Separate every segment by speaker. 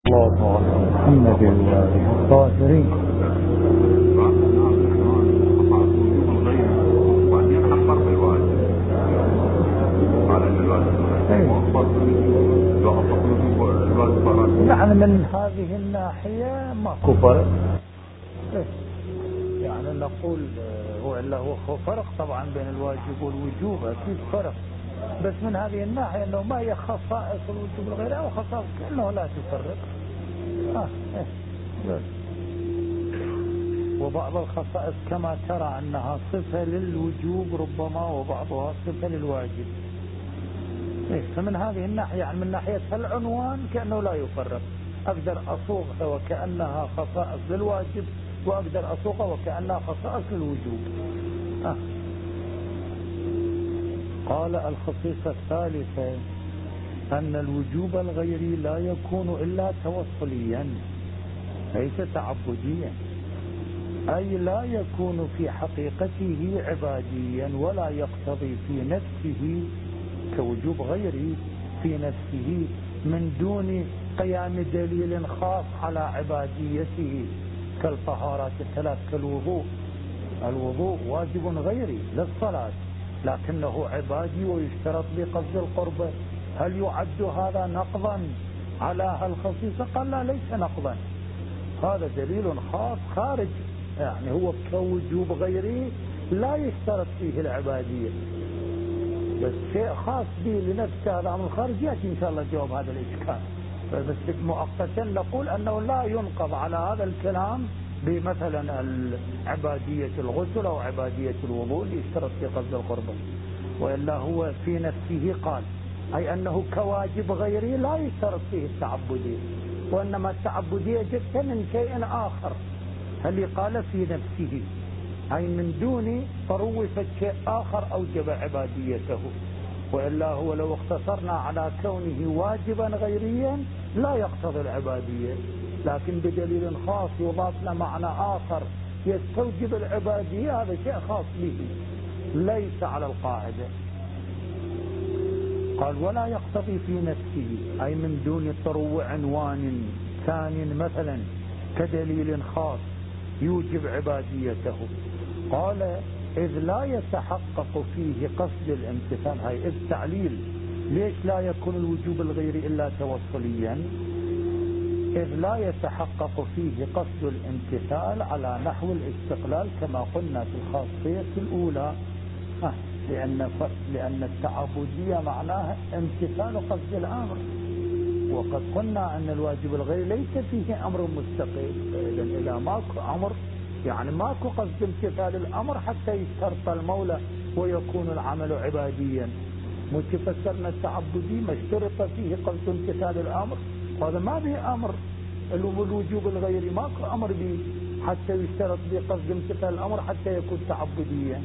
Speaker 1: الله على محمد وآله الطاهرين. يعني من هذه الناحية ماكو فرق، يعني نقول هو فرق طبعا بين الواجب والوجوب، أكيد فرق، بس من هذه الناحية أنه ما هي خصائص الوجوب الغير أو خصائص كأنه لا تفرق. وبعض الخصائص كما ترى أنها صفة للوجوب ربما، وبعضها صفة للواجب. فمن هذه الناحية يعني من ناحية العنوان كأنه لا يفرق، أقدر أصوغها وكأنها خصائص للواجب، وأقدر أصوغها وكأنها خصائص للوجوب. قال الخصيصة الثالثة أن الوجوب الغيري لا يكون إلا توصليا ليس تعبديا، أي لا يكون في حقيقته عباديا، ولا يقتضي في نفسه كوجوب غيري في نفسه من دون قيام دليل خاص على عباديته كالطهارات الثلاث، كالوضوء. الوضوء واجب غيري للصلاة لكنه عبادي ويشترط بقصد القربة. هل يعد هذا نقضا على هالخصيصة؟ قال لا، ليس نقضا، هذا دليل خاص خارج، يعني هو كوجوب غيري لا يشترط فيه العبادية، بس شيء خاص به لنفسه هذا من خارج. يأتي إن شاء الله جواب هذا الإشكال، بس مؤقتا نقول أنه لا ينقض على هذا الكلام بمثلا عبادية الغسل أو عبادية الوضوء يشترط في قصد القربة، وإلا هو في نفسه قال أي أنه كواجب غيري لا يشترط فيه التعبدية، وإنما التعبدية جت من شيء آخر. هل قال في نفسه أي من دون طروفة شيء آخر أوجب عباديته، وإلا هو لو اقتصرنا على كونه واجبا غيريا لا يقتضي العبادية، لكن بدليل خاص يضاف له معنى آخر يستوجب العبادية، هذا شيء خاص به ليس على القاعدة. قال ولا يقتضي في نفسه أي من دون طرو عنوان ثاني مثلا كدليل خاص يوجب عباديته. قال إذ لا يتحقق فيه قصد الامتثال. هاي إذ تعليل، ليش لا يكون الوجوب الغيري إلا توصليا؟ إذ لا يتحقق فيه قصد الامتثال على نحو الاستقلال كما قلنا في الخاصية الأولى، لأن التعبدية معناها امتثال قصد الأمر، وقد قلنا أن الواجب الغيري ليس فيه أمر مستقل. إذا ماكو أمر يعني ماكو قصد امتثال الأمر حتى يشترط المولى ويكون العمل عباديا. متفسرنا التعبدي ما اشترط فيه قصد امتثال الأمر، هذا ما به أمر. الوجوب الغيري ماكو أمر به حتى يشترط به قصد امتثال الأمر حتى يكون تعبديا.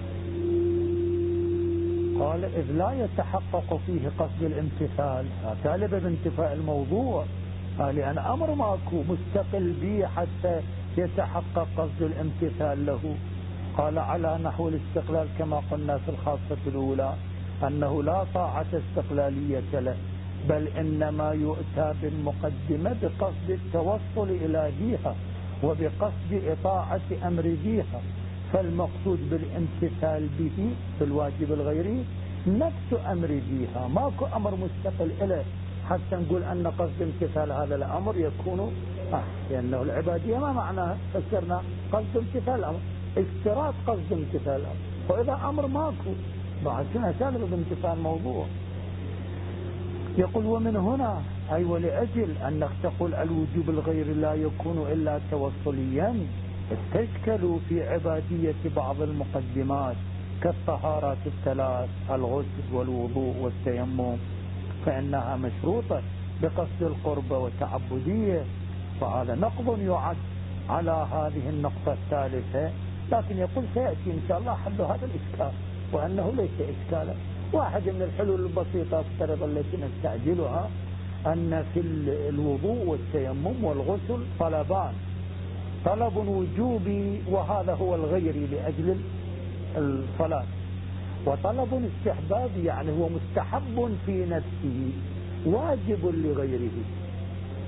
Speaker 1: قال إذ لا يتحقق فيه قصد الامتثال، طالب بانتفاء الموضوع، لأن أمر ماكو مستقل به حتى يتحقق قصد الامتثال له. قال على نحو الاستقلال كما قلنا في الخاصة الأولى أنه لا طاعة استقلالية له، بل إنما يؤتى بالمقدمة بقصد التوصل إلى ذيها وبقصد إطاعة أمر ذيها، فالمقصود بالامتثال به في الواجب الغيري نفس أمر ذيها، ماكو أمر مستقل إليه حتى نقول أن قصد امتثال هذا الأمر يكون لأنه العبادية ما معناها فسرنا قصد امتثال الأمر، اشتراط قصد امتثال الأمر، وإذا أمر ماكو بعد شنو سالب بامتثال الموضوع. يقول ومن هنا أي ولأجل أنك تقول الوجوب الغير لا يكون إلا توصليا استشكلوا في عبادية بعض المقدمات كالطهارات الثلاث الغسل والوضوء والتيمم، فإنها مشروطة بقصد القربة والتعبدية، فهذا نقض يعد على هذه النقطة الثالثة. لكن يقول سيأتي إن شاء الله حل هذا الإشكال، وأنه ليس إشكالا. واحد من الحلول البسيطة افترض التي نستعجلها أن في الوضوء والتيمم والغسل طلبان، طلب وجوبي وهذا هو الغيري لأجل الصلاة، وطلب استحبابي يعني هو مستحب في نفسه واجب لغيره.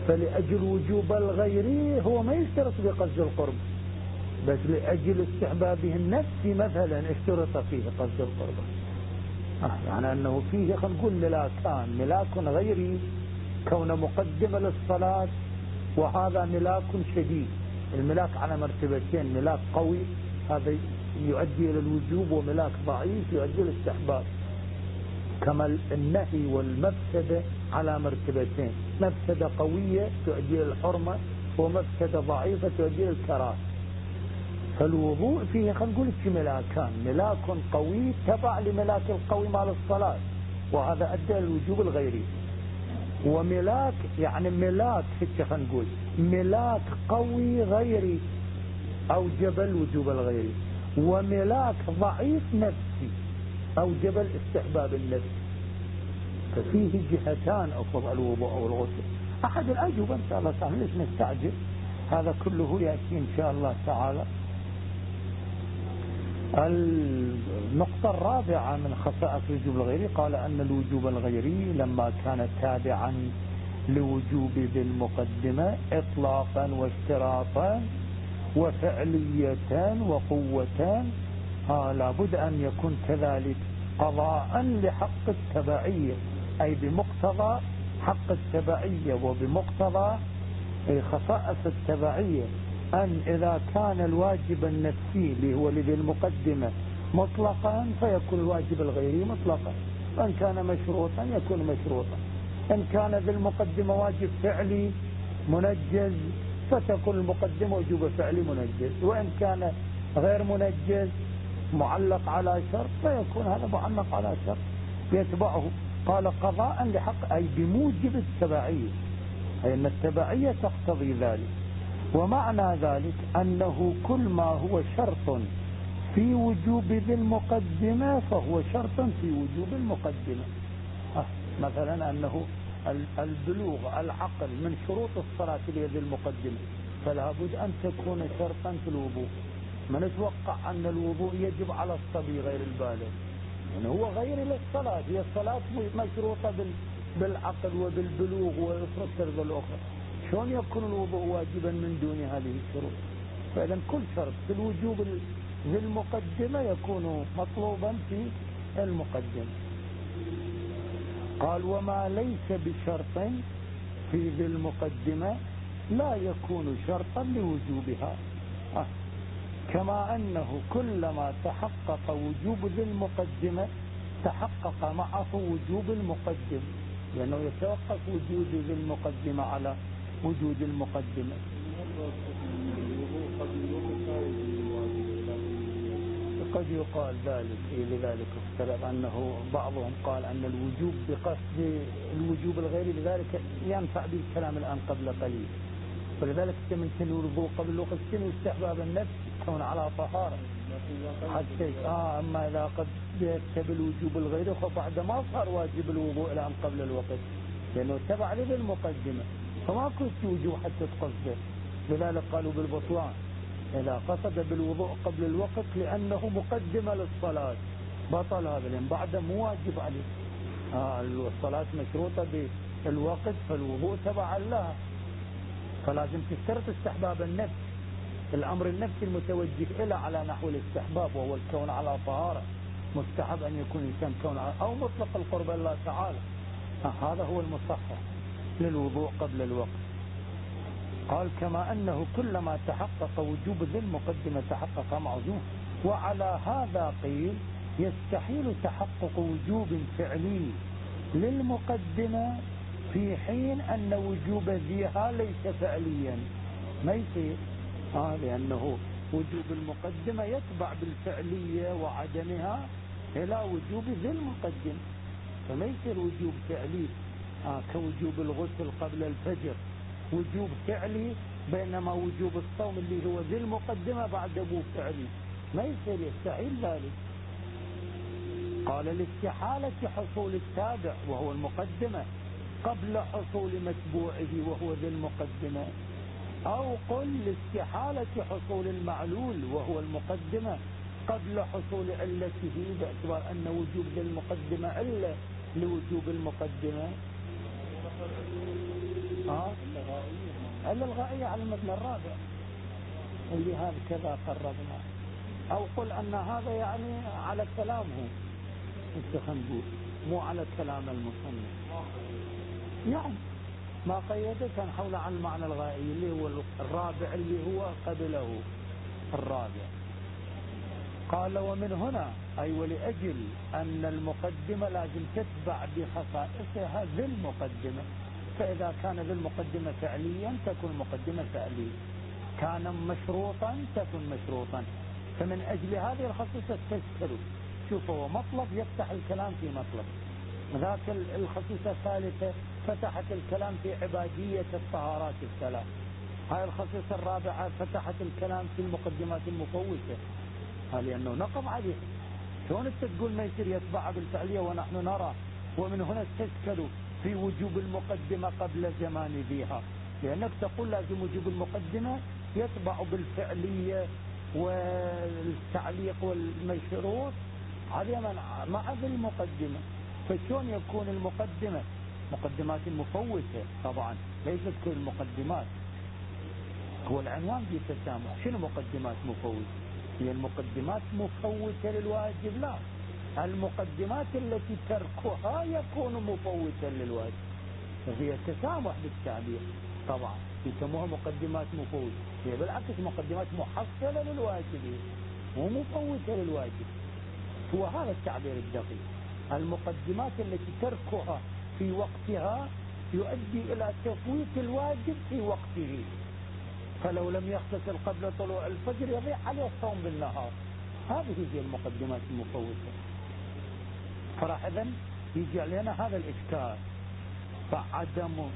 Speaker 1: فلأجل وجوب الغيري هو ما يشترط بقصد القرب، بس لأجل استحبابه النفسي مثلا اشترط فيه قصد القرب. يعني أنه فيه خلينا نقول ملاكان، ملاك غيري كون مقدمة للصلاة، وهذا ملاك شديد. الملاك على مرتبتين، ملاك قوي هذا يؤدي إلى الوجوب، وملاك ضعيف يؤدي إلى الاستحباب. كما النهي والمفسدة على مرتبتين، مفسدة قوية تؤدي إلى الحرمة، ومفسدة ضعيفة تؤدي إلى الكراهة. فالوضوء فيه خلينا نقول ملاكان، ملاك قوي تبع لملاك القوي مال الصلاة، وهذا أدى الوجوب الغيري. وملاك يعني ملاك خلينا نقول ملاك قوي غيري أوجب الوجوب الغيري، وملاك ضعيف نفسي أوجب الاستحباب النفسي. ففيه جهتان أفضل الوضوء أو الغسل. أحد الأجوبة إن شاء الله تعالى، ليش نستعجل، هذا كله يأتي إن شاء الله تعالى. النقطة الرابعة من خصائص الوجوب الغيري، قال أن الوجوب الغيري لما كان تابعا لوجوب ذي المقدمة إطلاقا واشتراطا وفعلية وقوة، لابد أن يكون كذلك قضاء لحق التبعية، أي بمقتضى حق التبعية وبمقتضى خصائص التبعية، أن إذا كان الواجب النفسي اللي هو لذي المقدمة مطلقا فيكون الواجب الغيري مطلقا، وإن كان مشروطا يكون مشروطا. إن كان ذي المقدمة واجب فعلي منجز فتكون المقدمة وجوب فعلي منجز، وإن كان غير منجز معلق على شرط فيكون هذا معلق على شرط يتبعه. قال قضاء لحق أي بموجب التبعية، أي أن التبعية تقتضي ذلك. ومعنى ذلك أنه كل ما هو شرط في وجوب ذي المقدمة فهو شرط في وجوب المقدمة. مثلا أنه البلوغ العقل من شروط الصلاة لذي المقدمة، فلا بد أن تكون شرطا في الوضوء. ما نتوقع أن الوضوء يجب على الصبي غير البالغ، يعني هو غير للصلاة، هي الصلاة مشروطة بالعقل وبالبلوغ والفرصة الأخرى، شلون يكون الوضوء واجبا من دون هذه الشروط؟ فإذا كل شرط في الوجوب ذي المقدمة يكون مطلوبا في المقدمة. قال وما ليس بشرط في ذي المقدمة لا يكون شرطا لوجوبها. كما أنه كلما تحقق وجوب ذي المقدمة تحقق معه وجوب المقدم، لأنه يتوقف وجود ذي المقدمة على وجود المقدمة. قد يقال ذلك، لذلك اختلف أنه بعضهم قال أن الوجوب بقصد الوجوب الغيري، لذلك ينفع بالكلام الآن قبل قليل، ولذلك من الوضوء قبل الوقت استحباب النفس كون على طهارة حتى أما إذا قد يكتب الوجوب الغيري فبعد ما صار واجب الوضوء الآن قبل الوقت، لأنه تبع لذي المقدمة فما كنت وجوب حتى تقصده. لذلك قالوا بالبطلان إذا قصد بالوضوء قبل الوقت لأنه مقدمة للصلاة بطل هذا، لأن بعد مو واجب عليه. الصلاة مشروطة بالوقت فالوضوء تبع لها، فلازم تشترط استحباب النفس، الأمر النفسي المتوجه إلى على نحو الاستحباب، وهو الكون على طهارة، مستحب أن يكون الإنسان كون أو مطلق القرب الله تعالى، هذا هو المصحح للوضوء قبل الوقت. قال كما أنه كلما تحقق وجوب ذي المقدمة تحقق معه. وعلى هذا قيل يستحيل تحقق وجوب فعلي للمقدمة في حين أن وجوب ذيها ليس فعليا، ما يصير، لأنه وجوب المقدمة يتبع بالفعلية وعدمها إلى وجوب ذي المقدمة، فما يصير وجوب فعلي كوجوب الغسل قبل الفجر وجوب فعلي، بينما وجوب الصوم اللي هو ذي المقدمة بعد أبوه فعلي، ما يصير، يستحيل ذلك. قال لاستحالة حصول التابع وهو المقدمة قبل حصول متبوعه وهو ذي المقدمة، أو قل لاستحالة حصول المعلول وهو المقدمة قبل حصول علته، باعتبار أن وجوب ذي المقدمة علة لوجوب المقدمة. إلا الغائية على المبنى الرابع اللي هذا كذا قررنا، أو قل أن هذا يعني على كلامه السخنبوي مو على كلام المصنف، يعني ما قيده كان حول عن المعنى الغائي اللي هو الرابع اللي هو قبله الرابع. قال ومن هنا أي ولأجل أن المقدمة لازم تتبع بخصائصها ذي المقدمة، فإذا كان ذي المقدمة فعليا تكون المقدمة فعليا، كان مشروطا تكون مشروطا. فمن أجل هذه الخصيصة تذكروا، شوفوا هو مطلب يفتح الكلام في مطلب، ذاك الخصيصة الثالثة فتحت الكلام في عبادية الطهارات الثلاث، هاي الخصيصة الرابعة فتحت الكلام في المقدمات المفوتة، لأنه نقض عليه. شلون انت تقول ما يصير يتبع بالفعلية ونحن نرى ومن هنا استشكلوا في وجوب المقدمة قبل زمان ذيها، لأنك تقول لازم وجوب المقدمة يتبع بالفعلية والتعليق والمشروط هذه مع ذي المقدمة. فشون يكون المقدمة مقدمات مفوتة؟ طبعا ليست كل المقدمات، هو العنوان بتسامح. شنو مقدمات مفوتة؟ هي المقدمات مفوتة للواجب؟ لا، المقدمات التي تركها يكون مفوتا للواجب، فهي تسامح بالتعبير. طبعا يسموها مقدمات مفوتة، هي بالعكس مقدمات محصلة للواجب مو مفوتة للواجب، هو هذا التعبير الدقيق. المقدمات التي تركها في وقتها يؤدي إلى تفويت الواجب في وقته، فلو لم يغتسل قبل طلوع الفجر يضيع عليه الصوم بالنهار، هذه هي المقدمات المفوتة. فراح إذن يجي علينا هذا الإشكال فعدم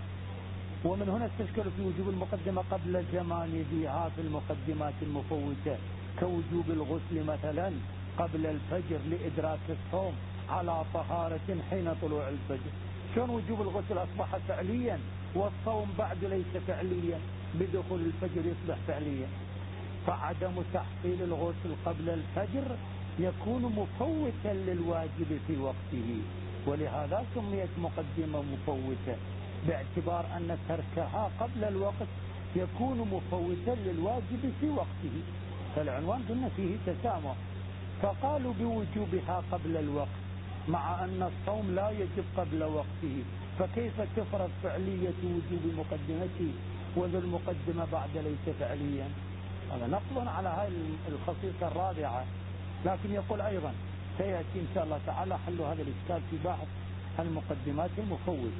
Speaker 1: ومن هنا استشكلوا في وجوب المقدمة قبل زمان ذيها في المقدمات المفوتة، كوجوب الغسل مثلا قبل الفجر لإدراك الصوم على طهارة حين طلوع الفجر. شلون وجوب الغسل أصبح فعليا والصوم بعد ليس فعليا؟ بدخول الفجر يصبح فعليا. فعدم تحصيل الغسل قبل الفجر يكون مفوتا للواجب في وقته، ولهذا سميت مقدمة مفوتة، باعتبار أن تركها قبل الوقت يكون مفوتا للواجب في وقته. فالعنوان قلنا فيه تسامح، فقالوا بوجوبها قبل الوقت مع أن الصوم لا يجب قبل وقته، فكيف تفرض فعلية وجوب مقدمته وذو المقدمة بعد ليس فعليا؟ هذا نقل على هاي الخصيصة الرابعة. لكن يقول أيضا سيأتي إن شاء الله تعالى حل هذا الإشكال في بحث المقدمات المفوتة.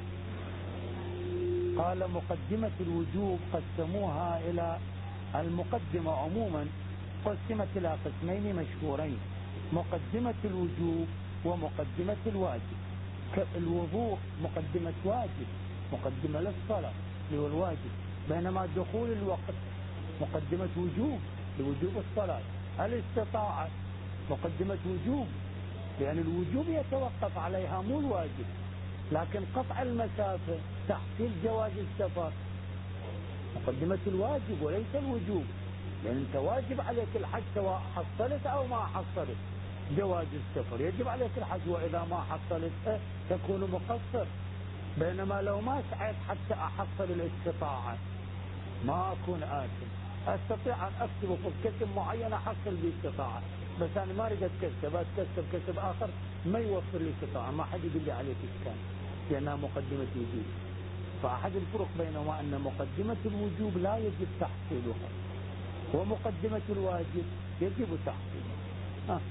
Speaker 1: قال مقدمة الوجوب قسموها إلى المقدمة عموما قسمت إلى قسمين مشهورين، مقدمة الوجوب ومقدمة الواجب. كالوضوء مقدمة واجب، مقدمة للصلاة اللي هو الواجب، بينما دخول الوقت مقدمة وجوب لوجوب الصلاة. الاستطاعة مقدمة وجوب، لأن الوجوب يتوقف عليها مو الواجب، لكن قطع المسافة تحصيل جواز السفر مقدمة الواجب وليس الوجوب، لأن انت واجب عليك الحج سواء حصلت أو ما حصلت. جواز السفر يجب عليك الحج، وإذا ما حصلت تكون مقصر، بينما لو ما سعيت حتى أحصل الاستطاعة ما أكون آثم. أستطيع أن أكتب في كتب معين أحصل باستطاعة، بس أنا ما أريد أتكسب، أتكسب كسب آخر ما يوفر لي استطاعة، ما حد يقول لي عليه إشكال، لأنها مقدمة وجوب. فأحد الفرق بينهما أن مقدمة الوجوب لا يجب تحصيلها، ومقدمة الواجب يجب تحصيلها.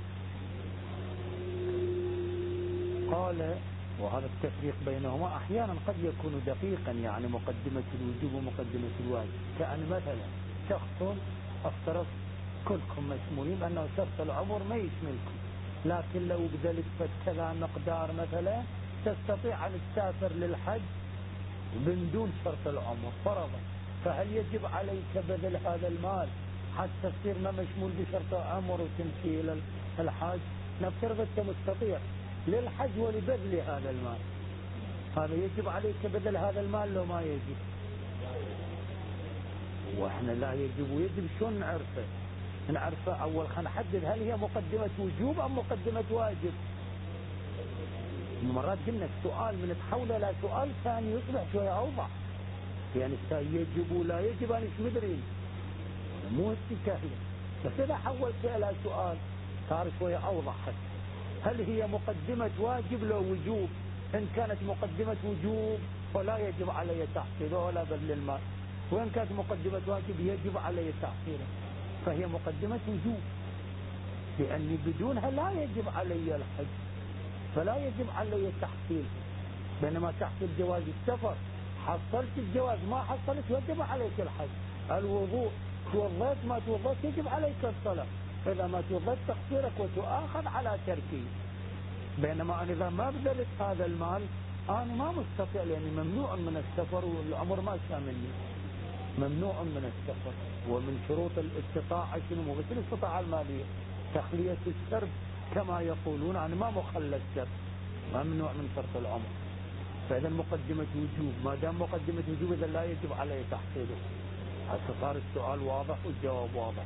Speaker 1: قال وهذا التفريق بينهما أحيانا قد يكون دقيقا، يعني مقدمة الوجوب ومقدمة الواجب. كأن مثلا شخص افترض كلكم مشمولين أنه شرط العمر ما يشملكم، لكن لو بذلك كذا مقدار مثلا تستطيع أن تسافر للحج من دون شرط العمر فرضا، فهل يجب عليك بذل هذا المال حتى تصير ما مشمول بشرط العمر وتمشي إلى الحج؟ نفترض أنت مستطيع للحج ولبذل هذا المال، هذا يجب عليك بذل هذا المال لو ما يجب؟ واحنا لا يجب ويجب شلون نعرفه اول؟ خلينا نحدد هل هي مقدمة وجوب ام مقدمة واجب. مرات قلنا السؤال من تحوله الى سؤال ثاني يصبح شوية اوضح، يعني يجب ولا يجب أنا مش مدري، مو كهله. بس إذا حولت إلى سؤال صار شوية أوضح. هل هي مقدمة واجب لو وجوب؟ إن كانت مقدمة وجوب فلا يجب علي تحصيله ولا بذل المال، وإن كانت مقدمة واجب يجب علي تحصيله، فهي مقدمة وجوب، لأني بدونها لا يجب علي الحج، فلا يجب علي التحصيل. بينما تحصيل جواز السفر، حصلت الجواز ما حصلت يجب عليك الحج. الوضوء توضيت ما توضيت يجب عليك الصلاة، إذا ما توضيت تقصيرك وتؤاخذ على تركه. بينما أنا إذا ما بذلت هذا المال أنا ما مستطيع، لأني ممنوع من السفر والأمر ما شاملني، ممنوع من السفر. ومن شروط الاستطاعة شنو؟ مو بس الاستطاعة المالية، تخلية السرب كما يقولون، أنا ما مخلى السرب، ممنوع من شرط العمر. فإذا مقدمة وجوب، ما دام مقدمة وجوب إذا لا يجب عليه تحصيله. هسه صار السؤال واضح والجواب واضح.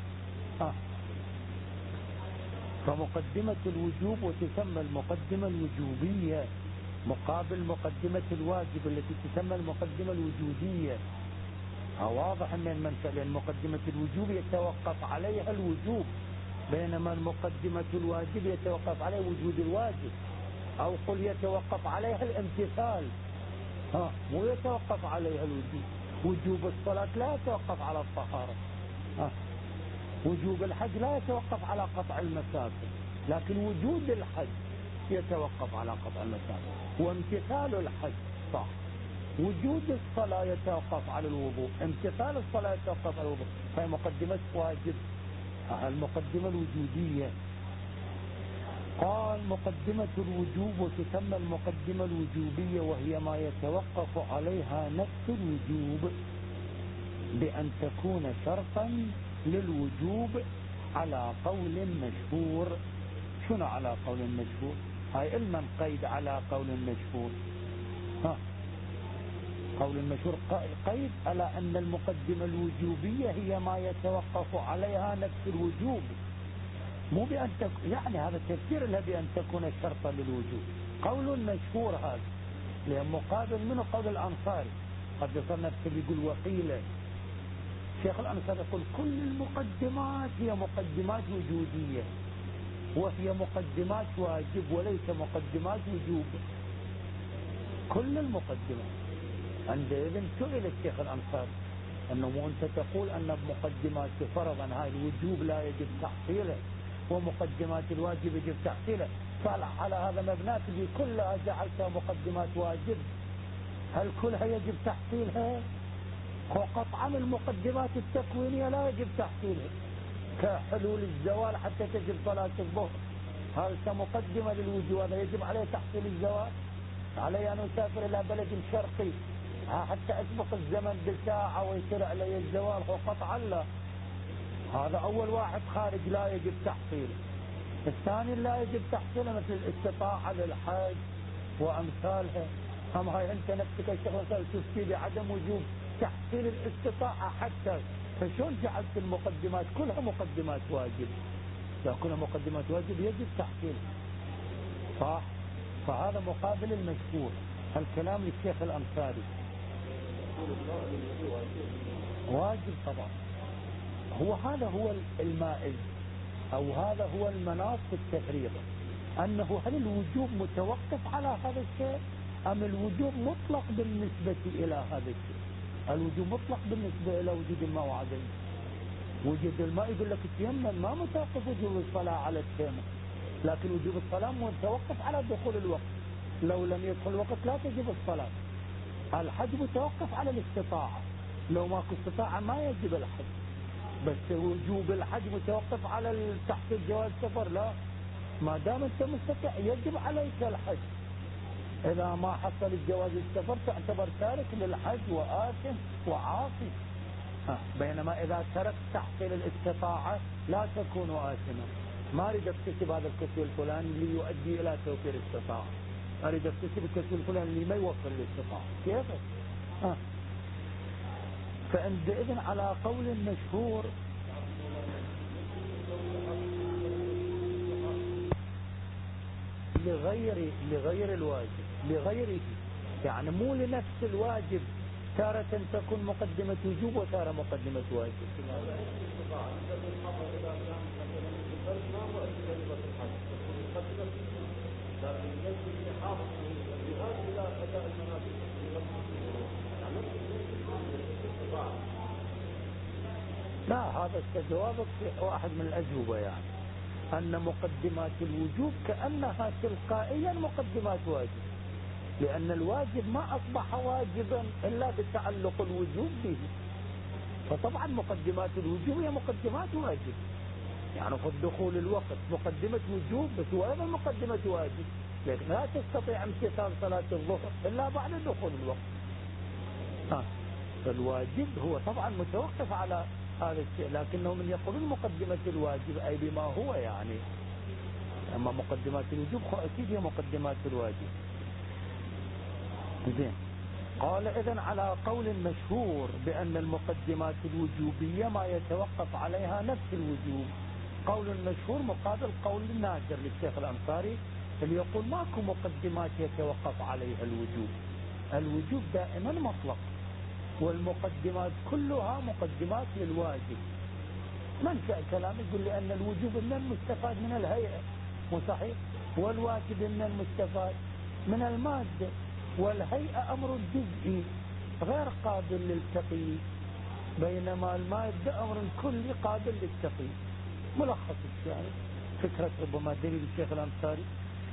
Speaker 1: فمقدمة الوجوب وتسمى المقدمة الوجوبية مقابل مقدمة الواجب التي تسمى المقدمة الوجودية. واضح من المنشأ، لأن مقدمة الوجوب يتوقف عليها الوجوب، بينما المقدمة الواجب يتوقف عليها وجود الواجب، أو قل يتوقف عليها الامتثال، مو يتوقف عليها الوجوب. وجوب الصلاة لا يتوقف على الطهارة، وجوب الحج لا يتوقف على قطع المسافة، لكن وجود الحج يتوقف على قطع المسافة، وامتثال الحج صح. وجود الصلاة يتوقف على الوضوء، امتثال الصلاة يتوقف على الوضوء، فهي مقدمة واجب، المقدمة الوجودية. قال مقدمة الوجوب وتسمى المقدمة الوجوبية، وهي ما يتوقف عليها نفس الوجوب بأن تكون شرطا للوجوب على قول مشهور. شنو على قول مشهور؟ هاي المن قيد على قول مشهور. قول المشهور قيد على أن المقدمة الوجوبية هي ما يتوقف عليها نفس الوجوب، مو بأن يعني هذا تفسير لها بأن تكون شرطا للوجوب. قول مشهور هذا، لأن مقابل منه قول الأنصاري. قد يصير نفسه يقول وقيل، شيخ الأنصاري يقول كل المقدمات هي مقدمات وجودية، وهي مقدمات واجب وليس مقدمات وجوب. كل المقدمات. عندئذ سئل الشيخ الأنصاري أنه مو أنت تقول أن مقدمات فرضا هاي الوجوب لا يجب تحصيله ومقدمات الواجب يجب تحصيله، قال على هذا مبنات اللي كلها جعلتها مقدمات واجب، هل كلها يجب تحصيلها؟ قطعا المقدمات التكوينية لا يجب تحصيلها، كحلول الزوال حتى تجب صلاة الظهر، هذا مقدمة للوجوب، هذا يجب عليه تحصيل الزوال. علي أن أسافر إلى بلد شرقي حتى أسبق الزمن بساعة ويصير علي الزوال، قطعا لا، هذا أول واحد خارج لا يجب تحصيله. الثاني لا يجب تحصيله مثل الاستطاعة للحج وأمثالها. أما هاي أنت نفسك الشيخ مثلا تفتي بعدم وجوب تحصيل الاستطاعة حتى، فشون جعلت المقدمات كلها مقدمات واجب؟ لا، كلها مقدمات واجب يجب تحصيلها، صح. فهذا مقابل المشهور، الكلام للشيخ الأنصاري واجب طبعا. هذا هو المائز، أو هذا هو المناط في التفريق، أنه هل الوجوب متوقف على هذا الشيء أم الوجوب مطلق بالنسبة إلى هذا الشيء؟ الوجوب مطلق بالنسبة إلى وجود الماء وعدمه. وجود الماء يقول لك تيمم، ما متوقف وجوب الصلاة على التيمم، لكن وجوب الصلاة متوقف على دخول الوقت، لو لم يدخل الوقت لا تجب الصلاة. الحج متوقف على الاستطاعة، لو ماكو استطاعة ما يجب الحج. بس وجوب الحج متوقف على تحصيل جواز السفر، لا، ما دام انت مستطيع يجب عليك الحج. اذا ما حصل الجواز السفر تعتبر تارك للحج وآثم وعاصي. بينما اذا ترك تحصيل الاستطاعة لا تكون آثما. ما اريد اكتسب هذا الكسب الفلاني اللي يؤدي الى توفير الاستطاعة، اريد اكتسب الكسب الفلاني اللي ما يوفر الاستطاعة، كيف؟ فعندئذ على قول مشهور لغير الواجب، لغيره، يعني مو لنفس الواجب تارة تكون مقدمة وجوب وتارة مقدمة واجب. لا، هذا جوابك واحد من الأجوبة، يعني أن مقدمات الوجوب كأنها تلقائيا مقدمات واجب، لأن الواجب ما أصبح واجبا إلا بتعلق الوجوب به، فطبعا مقدمات الوجوب هي مقدمات واجب. يعني في الدخول الوقت مقدمة وجوب بس هو أيضا مقدمة واجب، لكن لا تستطيع امتثال صلاة الظهر إلا بعد دخول الوقت. فالواجب هو طبعا متوقف على هذا الشيء، لكنه من يقولون مقدمة الواجب أي بما هو، يعني أما مقدمات الوجوب أكيد هي مقدمات الواجب. زين. قال إذن على قول مشهور بأن المقدمات الوجوبية ما يتوقف عليها نفس الوجوب، قول مشهور مقابل قول نادر للشيخ الأنصاري اللي يقول ماكو مقدمات يتوقف عليها الوجوب، الوجوب دائما مطلق، والمقدمات كلها مقدمات للواجب. منشأ كلام يقول لأن الوجوب إنه المستفاد من الهيئة، مو صحيح؟ والواجب إنه المستفاد من المادة، والهيئة أمر جزئي غير قابل للتقييد، بينما المادة أمر كلي قابل للتقييد. ملخص يعني فكرة ربما دليل الشيخ الأنصاري.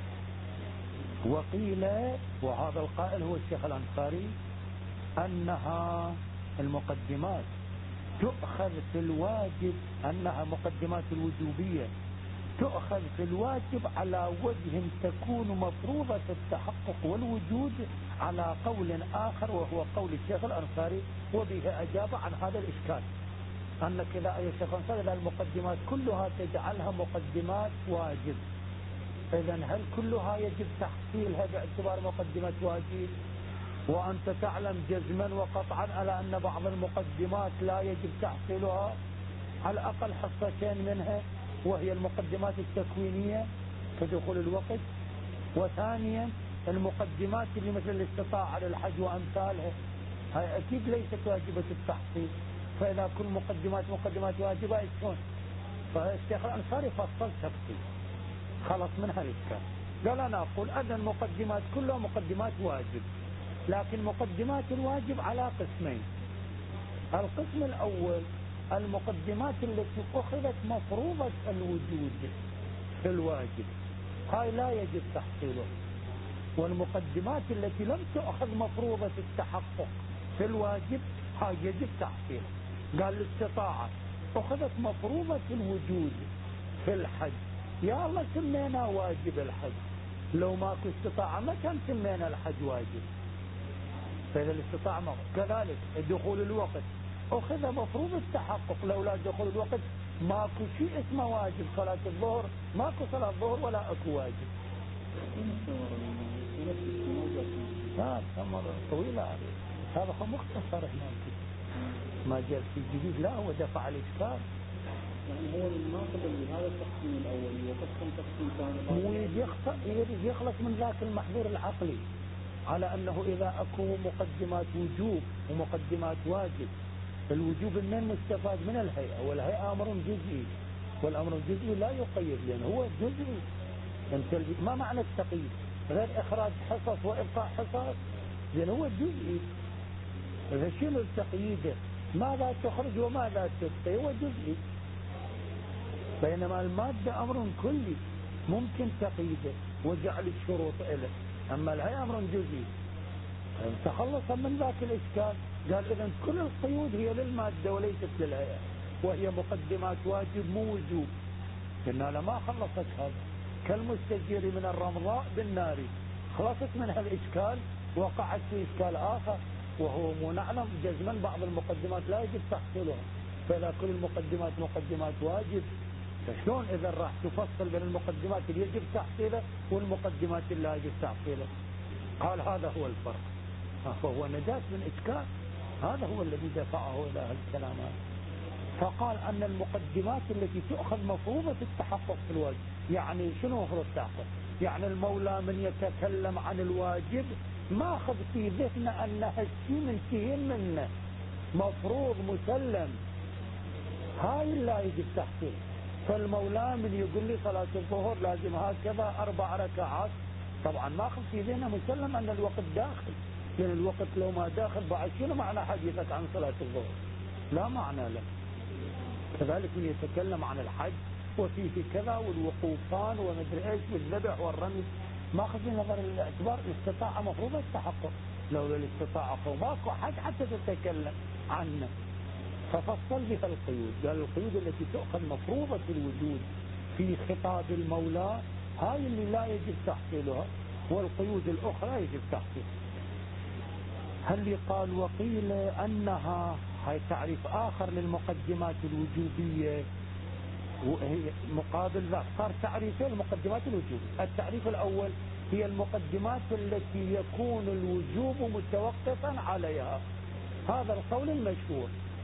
Speaker 1: وقيل، وهذا القائل هو الشيخ الأنصاري، أنها المقدمات تؤخذ في الواجب، أنها مقدمات الوجوبية تؤخذ في الواجب على وجه تكون مفروضة التحقق والوجود على قول آخر وهو قول الشيخ الأنصاري، وبه أجاب عن هذا الإشكال. أنك إذا يا شيخ الأنصاري إذا المقدمات كلها تجعلها مقدمات واجب، إذن هل كلها يجب تحصيلها باعتبار مقدمة واجب؟ وأنت تعلم جزما وقطعا على أن بعض المقدمات لا يجب تحصيلها، على الأقل حصتين منها، وهي المقدمات التكوينية كدخول الوقت، وثانيا المقدمات اللي مثل الاستطاعة للحج وأمثالها، هاي أكيد ليست واجبة التحصيل. فإذا كل مقدمات واجبة شلون؟ فالشيخ الأنصاري فصل تفصيل خلص منها الإشكال. قال أنا أقول أن المقدمات كلها مقدمات واجب، لكن مقدمات الواجب على قسمين. القسم الأول المقدمات التي أخذت مفروضة الوجود في الواجب، هاي لا يجب تحصيلها. والمقدمات التي لم تأخذ مفروضة التحقق في الواجب هاي يجب تحصيلها. قال الاستطاعة أخذت مفروضة الوجود في الحج، يا الله سمينا واجب الحج، لو ماكو استطاعة ما كان سمينا الحج واجب. فإذا الاستطاعة كذلك دخول الوقت أخذ مفروض التحقق، لولا دخول الوقت ماكو شيء اسمه واجب. صلاة الظهر ماكو صلاة الظهر ولا اكو واجب. مرة طويلة هذا هو مختصر هناك، ما جاء في جديد، لا هو دفع الإشكال.
Speaker 2: يعني هو المناقض لهذا التقسيم الأول وقسم تقسيم ثاني
Speaker 1: يخلص من ذاك المحظور العقلي على أنه إذا أكو مقدمات وجوب ومقدمات واجب، الوجوب من مستفاد من الهيئة، والهيئة أمر جزئي، والأمر الجزئي لا يقيد لأنه هو جزئي. ما معنى التقييد غير إخراج حصص وإبقاء حصص، لأنه هو جزئي. إذا شنو التقييد؟ ماذا تخرج وماذا تبقي؟ هو جزئي. بينما المادة أمر كلي ممكن تقييده وجعل الشروط له، أما الهيئة أمر جزئي. تخلصا من ذاك الإشكال قال إذن كل القيود هي للمادة وليست للهيئة، وهي مقدمات واجب مو وجوب. قلنا لما خلصت هذا كالمستجير من الرمضاء بالنار، خلصت منها الإشكال وقعت في إشكال آخر، وهو نعلم جزما بعض المقدمات لا يجب تحصيلها، فإذا كل المقدمات مقدمات واجب فشلون إذا راح تفصل بين المقدمات اللي يجب تحصيلها والمقدمات اللي لا يجب تحصيلها؟ قال هذا هو الفرق، فهو نجاة من إشكال، هذا هو الذي دفعه إلى الكلام هذا. فقال أن المقدمات التي تؤخذ مفروضة التحقق في الواجب، يعني شنو مفروض التحقق؟ يعني المولى من يتكلم عن الواجب ماخذ في ذهنه أن هالشيء منتهين منه، مفروض مسلم، هاي لا يجب تحصيل. فالمولى من يقول لي صلاة الظهر لازم هكذا 4 ركعات، طبعا ماخذ في ذهنه مسلم أن الوقت داخل، لأن الوقت لو ما داخل بعد شنو معنى حديثك عن صلاة الظهر؟ لا معنى له. كذلك من يتكلم عن الحج وفيه كذا والوقوفان ومدري ايش والذبح والرمي، ماخذ في نظر الاعتبار الاستطاعة مفروض التحقق، لولا الاستطاعة فماكو حد حتى تتكلم عنه. ففصل بها القيود، قال القيود التي تؤخذ مفروضة الوجود في خطاب المولى هاي اللي لا يجب تحصيلها، والقيود الأخرى يجب تحصيلها. هل قال وقيل أنها، هاي تعريف آخر للمقدمات الوجوبية، وهي مقابل ذلك صار تعريفين المقدمات الوجوبية. التعريف الأول هي المقدمات التي يكون الوجوب متوقفا عليها، هذا القول المشهور.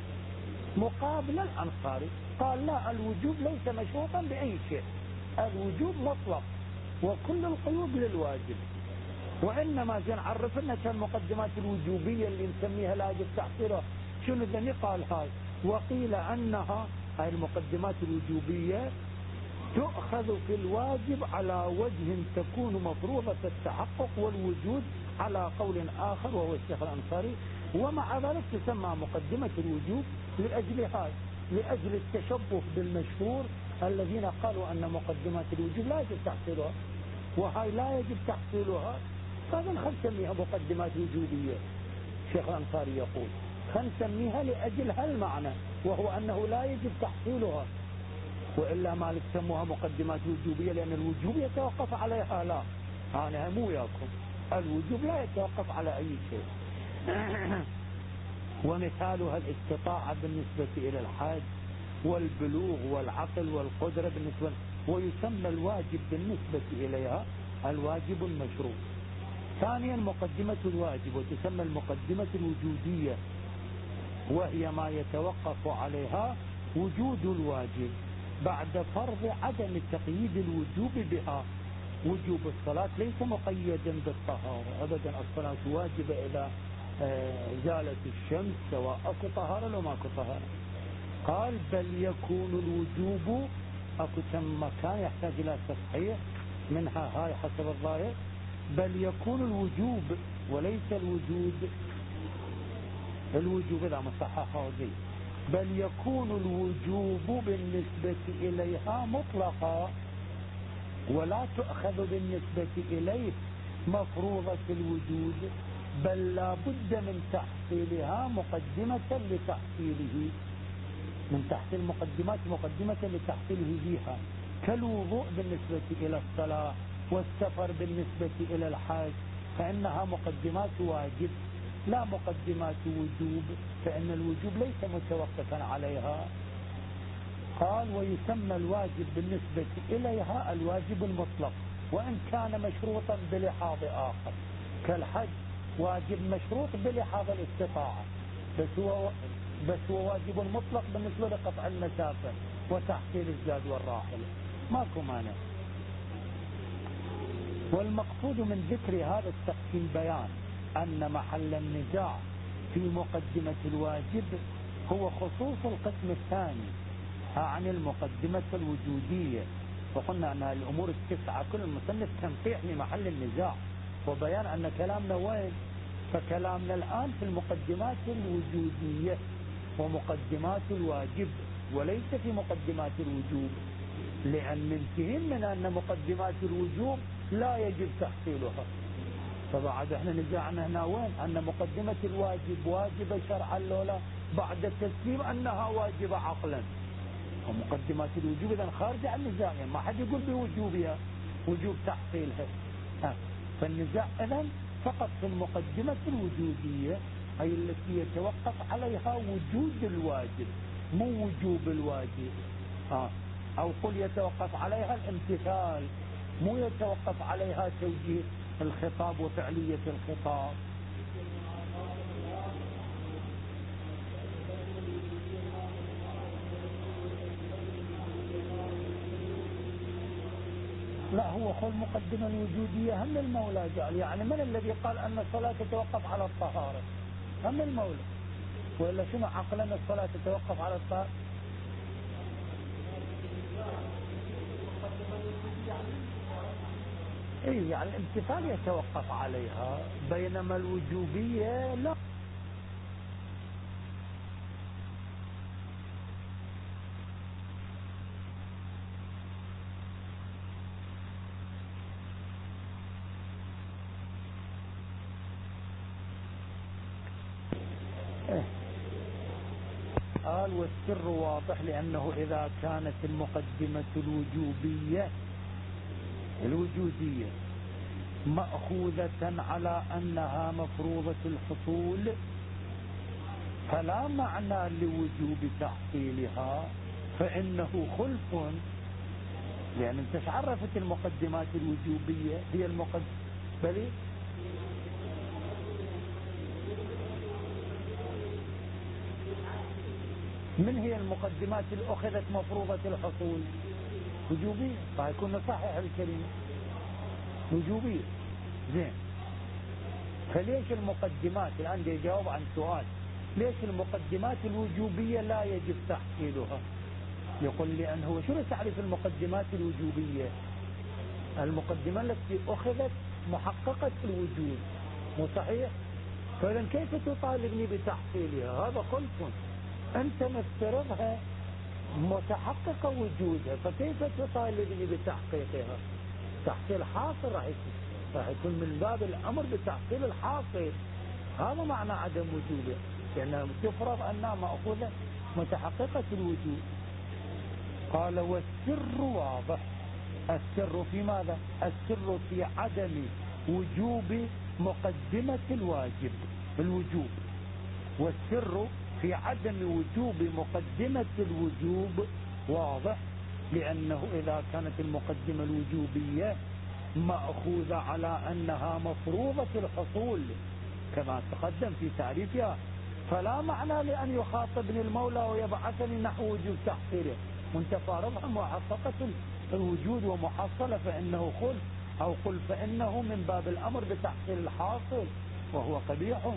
Speaker 1: مقابل الأنصاري قال لا، الوجوب ليس مشروطا بأي شيء، الوجوب مطلق وكل القيود للواجب، وإنما نعرف لنا المقدمات الوجوبية اللي نسميها لا يجب تحصيلها شنو ذني. قال هاي وقيل أنها، هاي المقدمات الوجوبية تؤخذ في الواجب على وجه تكون مفروضة التحقق والوجود على قول آخر وهو الشيخ الأنصاري، ومع ذلك تسمى مقدمة الوجوب لأجل هاي، لأجل التشبه بالمشهور الذين قالوا أن مقدمات الوجوب لا يجب تحصيلها، وهاي لا يجب تحصيلها، فهذا خل نسميها مقدمات وجوبية. الشيخ الأنصاري يقول خل نسميها لأجل هالمعنى، وهو أنه لا يجب تحصيلها، وإلا ما سموها مقدمات وجوبية لأن الوجوب يتوقف عليها. لا، أنا مو وياكم، الوجوب لا يتوقف على أي شيء. ومثالها الاستطاعة بالنسبة إلى الحاج، والبلوغ والعقل والقدرة بالنسبة، ويسمى الواجب بالنسبة إليها الواجب المشروع. ثانيا مقدمة الواجب، وتسمى المقدمة الوجودية، وهي ما يتوقف عليها وجود الواجب بعد فرض عدم تقييد الوجوب بها. وجوب الصلاة ليس مقيدا بالطهارة أبدا، الصلاة واجبة إذا زالت الشمس سواء أكو طهارة لو ماكو طهارة. قال بل يكون الوجوب، أكو كم مكان يحتاج إلى تصحيح منها هاي حسب الظاهر، بل يكون الوجوب وليس الوجود. الوجوب إذا مصححه ذي، بل يكون الوجوب بالنسبة إليها مطلقا، ولا تؤخذ بالنسبة إليه مفروضة الوجود، بل لا بد من تحصيلها مقدمة لتحصيله، من تحصيل مقدمات مقدمة لتحصيله بها، كالوضوء بالنسبة إلى الصلاة، والسفر بالنسبة إلى الحج، فإنها مقدمات واجب لا مقدمات وجوب، فإن الوجوب ليس متوقفا عليها. قال ويسمى الواجب بالنسبة إليها الواجب المطلق، وإن كان مشروطا بلحاظ آخر، كالحج واجب مشروط بلحاظ الاستطاعة، بس هو واجب مطلق بالنسبة لقطع المسافة وتحصيل الزاد والراحل، ماكو مانع. والمقصود من ذكر هذا التقسيم بيان أن محل النزاع في مقدمة الواجب هو خصوص القسم الثاني عن المقدمة الوجودية، وقلنا أن الأمور التسعة كل المصنف تنقيح لمحل النزاع وبيان أن كلامنا وين، فكلامنا الآن في المقدمات الوجودية ومقدمات الواجب وليس في مقدمات الوجوب، لأن منتهين من أن مقدمات الوجوب لا يجب تحصيلها. فبعد احنا نزاعنا هنا وين، أن مقدمة الواجب واجبة شرعا لولا بعد التسليم أنها واجبة عقلا، ومقدمات الوجوب إذا خارجة عن النزاع، يعني ما حد يقول بوجوبها وجوب تحصيلها. فالنزاع إذن فقط في المقدمة الوجودية، أي التي يتوقف عليها وجود الواجب مو وجوب الواجب، أو قل يتوقف عليها الامتثال مو يتوقف عليها توجيه الخطاب وفعلية الخطاب. لا، هو خل المقدمة الوجودية هم المولى جعل. يعني من الذي قال أن الصلاة تتوقف على الطهارة؟ هم المولى. وإلا شنو عقلنا الصلاة تتوقف على الطهارة؟ إيه يعني الامتثال يتوقف عليها، بينما الوجوبية لا. قال والسر واضح لأنه إذا كانت المقدمة الوجودية مأخوذة على أنها مفروضة الحصول فلا معنى لوجوب تحصيلها، فإنه خلف. يعني انت عرفت المقدمات الوجوبية هي بل من هي المقدمات اللي أخذت مفروضة الحصول؟ وجوبية، فيكون صحيح الكلمة وجوبية. زين، فليش المقدمات الآن دي يجاوب عن سؤال، ليش المقدمات الوجوبية لا يجب تحصيلها؟ يقول لي أنه شنو تعرف المقدمات الوجوبية؟ المقدمة التي أخذت محققة الوجود، مو صحيح؟ فإذا كيف تطالبني بتحصيلها؟ هذا خلف. أنت مفترضها متحققة وجودها، فكيف تطالبني بتحقيقها؟ تحصيل حاصل راح يكون من باب الأمر بتحصيل الحاصل. هذا معنى عدم وجوده، لأنها تفرض أنها مأخوذة متحققة الوجود. قال والسر واضح. السر في ماذا؟ السر في عدم وجوب مقدمة الوجوب. والسر في عدم وجوب مقدمة الوجوب واضح، لأنه إذا كانت المقدمة الوجوبية مأخوذة على أنها مفروضة الحصول كما تقدم في تعريفها، فلا معنى لأن يخاطبني المولى ويبعثني نحو وجوب تحصيله، وانت فارضها محققة الوجود ومحصلة، فإنه خل أو قل فإنه من باب الأمر بتحصيل الحاصل وهو قبيح.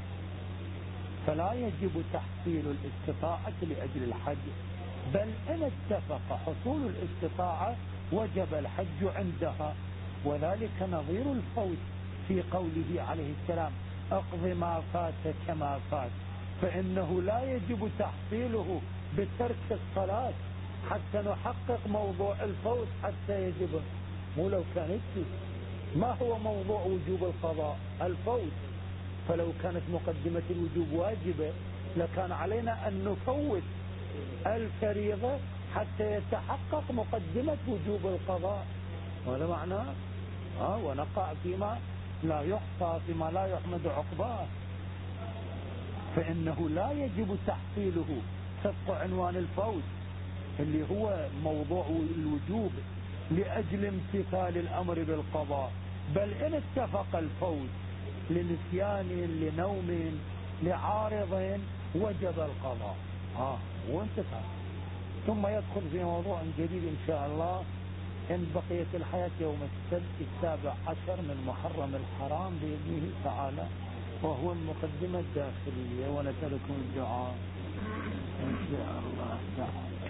Speaker 1: فلا يجب تحصيل الاستطاعة لأجل الحج، بل إن اتفق حصول الاستطاعة وجب الحج عندها، وذلك نظير الفوت في قوله عليه السلام اقض ما فات كما فات، فإنه لا يجب تحصيله بترك الصلاة حتى نحقق موضوع الفوت حتى يجب. مو لو كانت ما هو موضوع وجوب القضاء؟ الفوت. فلو كانت مقدمة الوجوب واجبة لكان علينا أن نفوت الفريضة حتى يتحقق مقدمة وجوب القضاء. وهذا معناه ونقع فيما لا يحصى، فيما لا يحمد عقباه. فإنه لا يجب تحصيله صدق عنوان الفوت اللي هو موضوع الوجوب لأجل امتثال الأمر بالقضاء، بل إن اتفق الفوت لنسيان لنوم لعارض وجب القضاء وانتهى. ثم يدخل في موضوع جديد إن شاء الله إن بقية الحياة يوم السبت 17 من محرم الحرام بإذنه تعالى، وهو المقدمة الداخلية، ونسألكم الدعاء إن شاء الله تعالى.